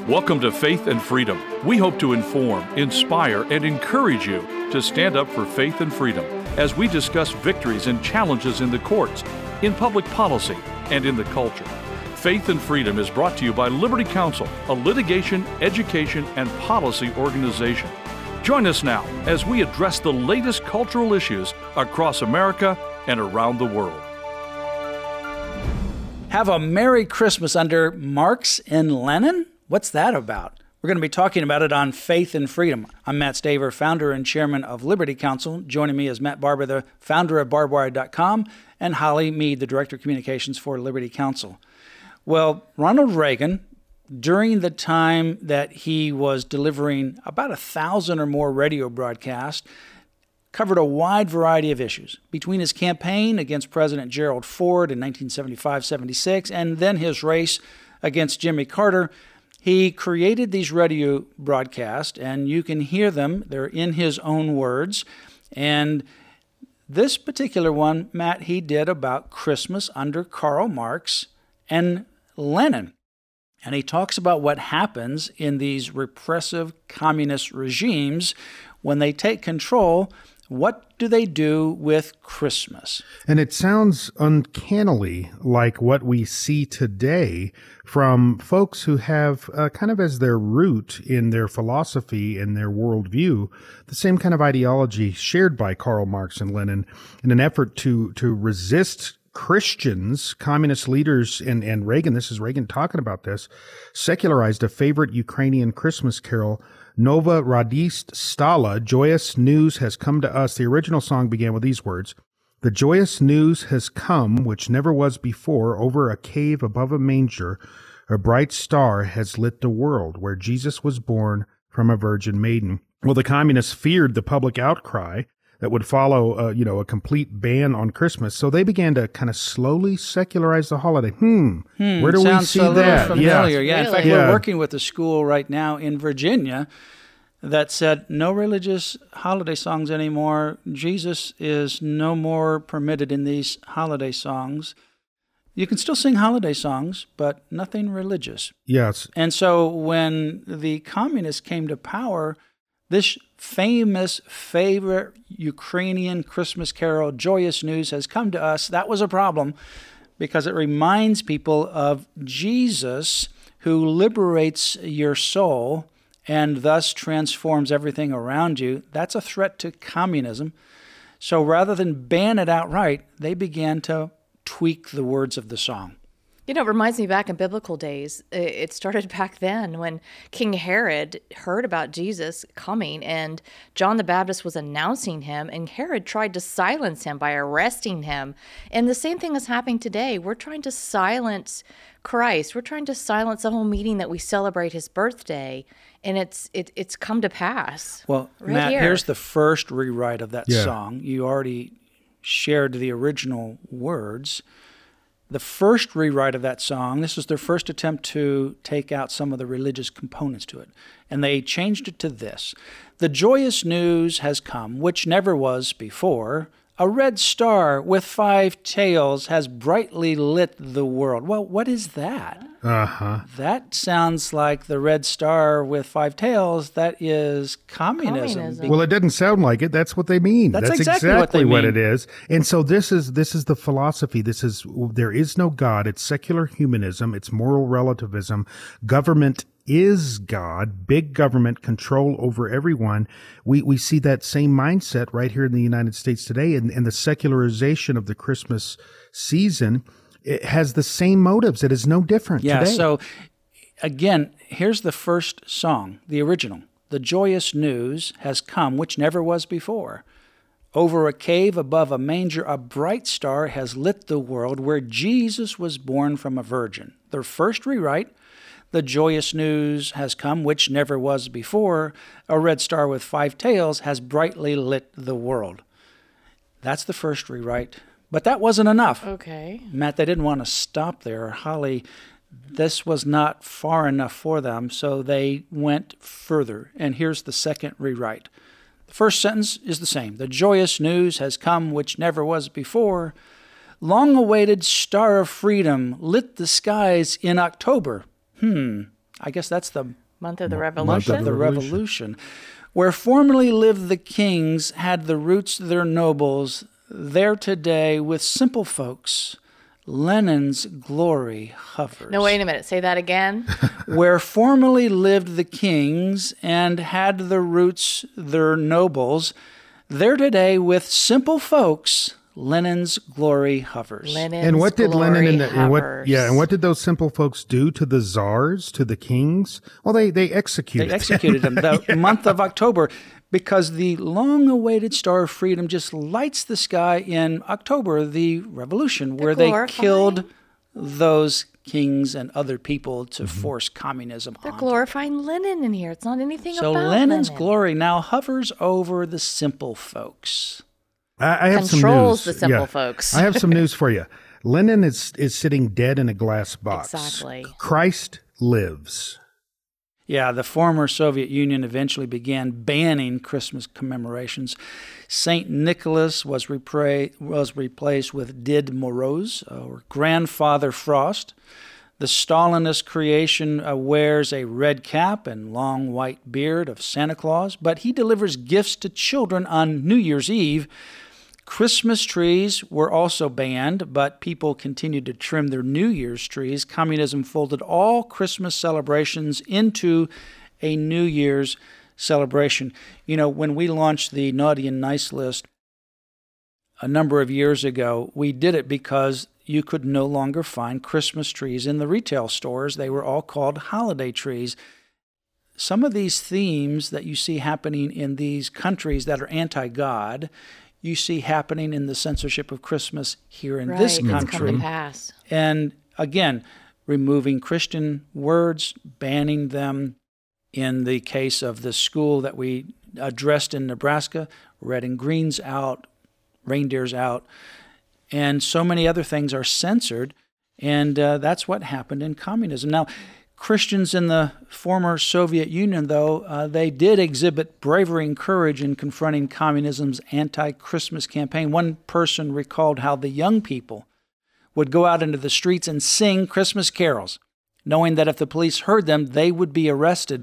Welcome to Faith and Freedom. We hope to inform, inspire, and encourage you to stand up for faith and freedom as we discuss victories and challenges in the courts, in public policy, and in the culture. Faith and Freedom is brought to you by Liberty Counsel, a litigation, education, and policy organization. Join us now as we address the latest cultural issues across America and around the world. Have a Merry Christmas under Marx and Lenin? What's that about? We're going to be talking about it on Faith and Freedom. I'm Matt Staver, founder and chairman of Liberty Counsel. Joining me is Matt Barber, the founder of barbedwire.com, and Holly Mead, the director of communications for Liberty Counsel. Well, Ronald Reagan, during the time that he was delivering about 1,000 or more radio broadcasts, covered a wide variety of issues. Between his campaign against President Gerald Ford in 1975-76 and then his race against Jimmy Carter, he created these radio broadcasts, and you can hear them. They're in his own words. And this particular one, Matt, he did about Christmas under Karl Marx and Lenin. And he talks about what happens in these repressive communist regimes when they take control. What do they do with Christmas? And it sounds uncannily like what we see today from folks who have kind of as their root in their philosophy and their worldview, the same kind of ideology shared by Karl Marx and Lenin in an effort to resist Christians. Communist leaders, and Reagan, this is Reagan talking about this, secularized a favorite Ukrainian Christmas carol, Nova Radist Stala, Joyous News Has Come to Us. The original song began with these words: "The joyous news has come, which never was before, over a cave above a manger. A bright star has lit the world, where Jesus was born from a virgin maiden." Well, the communists feared the public outcry that would follow, a complete ban on Christmas. So they began to kind of slowly secularize the holiday. Where do we see that? Familiar. Yeah. In fact, we're working with a school right now in Virginia that said no religious holiday songs anymore. Jesus is no more permitted in these holiday songs. You can still sing holiday songs, but nothing religious. Yes. And so when the communists came to power, this famous favorite Ukrainian Christmas carol, Joyous News Has Come to Us, that was a problem because it reminds people of Jesus, who liberates your soul and thus transforms everything around you. That's a threat to communism. So rather than ban it outright, they began to tweak the words of the song. You know, it reminds me back in biblical days. It started back then when King Herod heard about Jesus coming and John the Baptist was announcing him, and Herod tried to silence him by arresting him. And the same thing is happening today. We're trying to silence Christ. We're trying to silence the whole meaning that we celebrate his birthday, and it's come to pass. Well, right Matt, here. Here's the first rewrite of that song. You already shared the original words. The first rewrite of that song, this was their first attempt to take out some of the religious components to it. And they changed it to this: "The joyous news has come, which never was before. A red star with 5 tails has brightly lit the world." Well, what is that? That sounds like the red star with 5 tails. That is communism. Well, it doesn't sound like it. That's what they mean. That's exactly what they mean. it is. And so this is the philosophy. There is no God. It's secular humanism. It's moral relativism. Government is God, big government, control over everyone. We see that same mindset right here in the United States today, and the secularization of the Christmas season. It has the same motives. It is no different today. So again, here's the first song, the original. "The joyous news has come, which never was before. Over a cave above a manger, a bright star has lit the world, where Jesus was born from a virgin." Their first rewrite: "The joyous news has come, which never was before. A red star with 5 tails has brightly lit the world." That's the first rewrite. But that wasn't enough. Okay. Matt, they didn't want to stop there. Holly, this was not far enough for them, so they went further. And here's the second rewrite. The first sentence is the same. "The joyous news has come, which never was before. Long-awaited star of freedom lit the skies in October." I guess that's the Month of the Revolution. month of the Revolution. Where formerly lived the kings, had the roots their nobles, there today with simple folks, Lenin's glory hovers. No, wait a minute. Say that again. Where formerly lived the kings, and had the roots their nobles, there today with simple folks, Lenin's glory hovers. Lenin's And what did glory Lenin and hovers. what did those simple folks do to the czars, to the kings? Well, they executed. They executed him the month of October, because the long-awaited Star of Freedom just lights the sky in October, the Revolution, where they killed those kings and other people to force communism They're on. glorifying Lenin in here. It's not anything So about Lenin's Lenin. glory now hovers over the simple folks. I have Controls some news. the simple folks. I have some news for you. Lenin is sitting dead in a glass box. Exactly. Christ lives. Yeah, the former Soviet Union eventually began banning Christmas commemorations. St. Nicholas was replaced with Did Moroz, or Grandfather Frost. The Stalinist creation wears a red cap and long white beard of Santa Claus, but he delivers gifts to children on New Year's Eve. Christmas trees were also banned, but people continued to trim their New Year's trees. Communism folded all Christmas celebrations into a New Year's celebration. You know, when we launched the Naughty and Nice list a number of years ago, we did it because you could no longer find Christmas trees in the retail stores. They were all called holiday trees. Some of these themes that you see happening in these countries that are anti-God, you see happening in the censorship of Christmas here in this It's come country. to pass. And again, removing Christian words, banning them. In the case of the school that we addressed in Nebraska, red and green's out, reindeer's out, and so many other things are censored. And that's what happened in communism. Now, Christians in the former Soviet Union, though, they did exhibit bravery and courage in confronting communism's anti-Christmas campaign. One person recalled how the young people would go out into the streets and sing Christmas carols, knowing that if the police heard them, they would be arrested.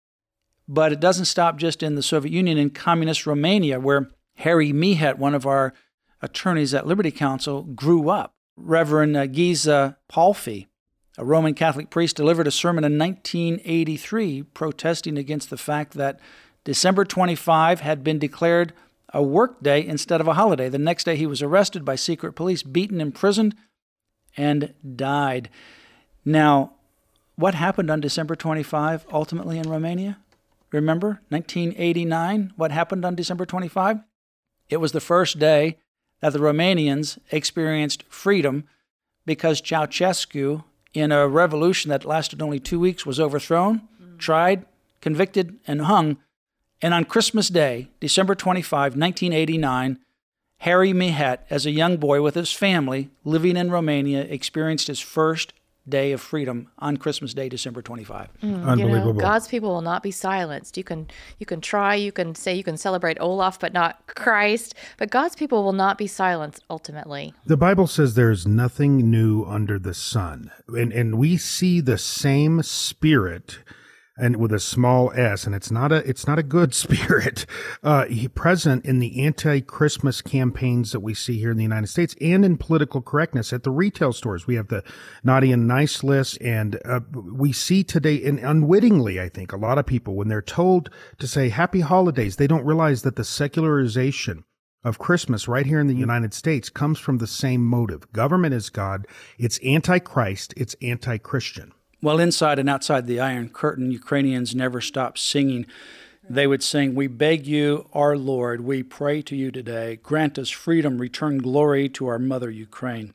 But it doesn't stop just in the Soviet Union. In communist Romania, where Harry Mihet, one of our attorneys at Liberty Counsel, grew up, Reverend Giza Palfi, a Roman Catholic priest, delivered a sermon in 1983 protesting against the fact that December 25 had been declared a work day instead of a holiday. The next day he was arrested by secret police, beaten, imprisoned, and died. Now, what happened on December 25 ultimately in Romania? Remember, 1989, what happened on December 25? It was the first day that the Romanians experienced freedom because Ceausescu, in a revolution that lasted only 2 weeks, was overthrown, tried, convicted, and hung. And on Christmas Day, December 25, 1989, Harry Mihet, as a young boy with his family living in Romania, experienced his first day of freedom on Christmas Day, December 25. Unbelievable. God's people will not be silenced. You can try, you can say you can celebrate Olaf, but not Christ. But God's people will not be silenced ultimately. The Bible says there's nothing new under the sun. And we see the same spirit, and with a small s, and it's not a good spirit, present in the anti-Christmas campaigns that we see here in the United States and in political correctness at the retail stores. We have the Naughty and Nice list, and we see today, and unwittingly, I think, a lot of people, when they're told to say Happy Holidays, they don't realize that the secularization of Christmas right here in the United States comes from the same motive. Government is God. It's anti-Christ. It's anti-Christian. Well, inside and outside the Iron Curtain, Ukrainians never stopped singing. They would sing, "We beg you, our Lord, we pray to you today. Grant us freedom, return glory to our mother Ukraine."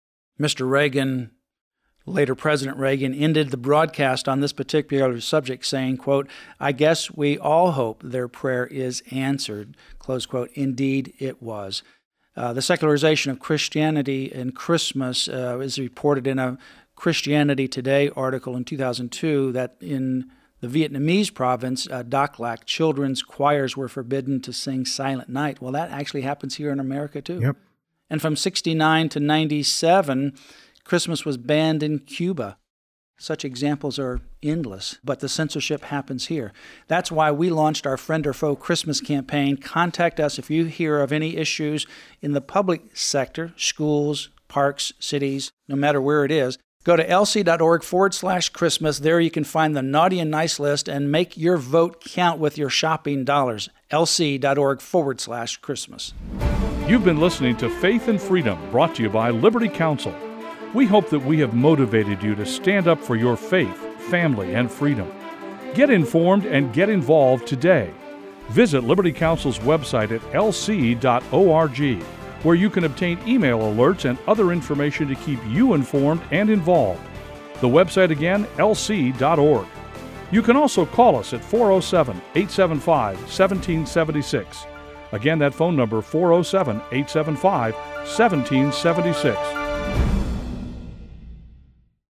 Mr. Reagan, later President Reagan, ended the broadcast on this particular subject saying, quote, "I guess we all hope their prayer is answered," close quote. Indeed, it was. The secularization of Christianity and Christmas is reported in a Christianity Today article in 2002 that in the Vietnamese province, Dak Lak, children's choirs were forbidden to sing Silent Night. Well, that actually happens here in America, too. Yep. And from 1969 to 1997, Christmas was banned in Cuba. Such examples are endless, but the censorship happens here. That's why we launched our Friend or Foe Christmas campaign. Contact us if you hear of any issues in the public sector, schools, parks, cities, no matter where it is. Go to lc.org/Christmas. There you can find the Naughty and Nice list and make your vote count with your shopping dollars. lc.org/Christmas. You've been listening to Faith and Freedom, brought to you by Liberty Counsel. We hope that we have motivated you to stand up for your faith, family, and freedom. Get informed and get involved today. Visit Liberty Counsel's website at lc.org, where you can obtain email alerts and other information to keep you informed and involved. The website again, lc.org. You can also call us at 407-875-1776. Again, that phone number, 407-875-1776.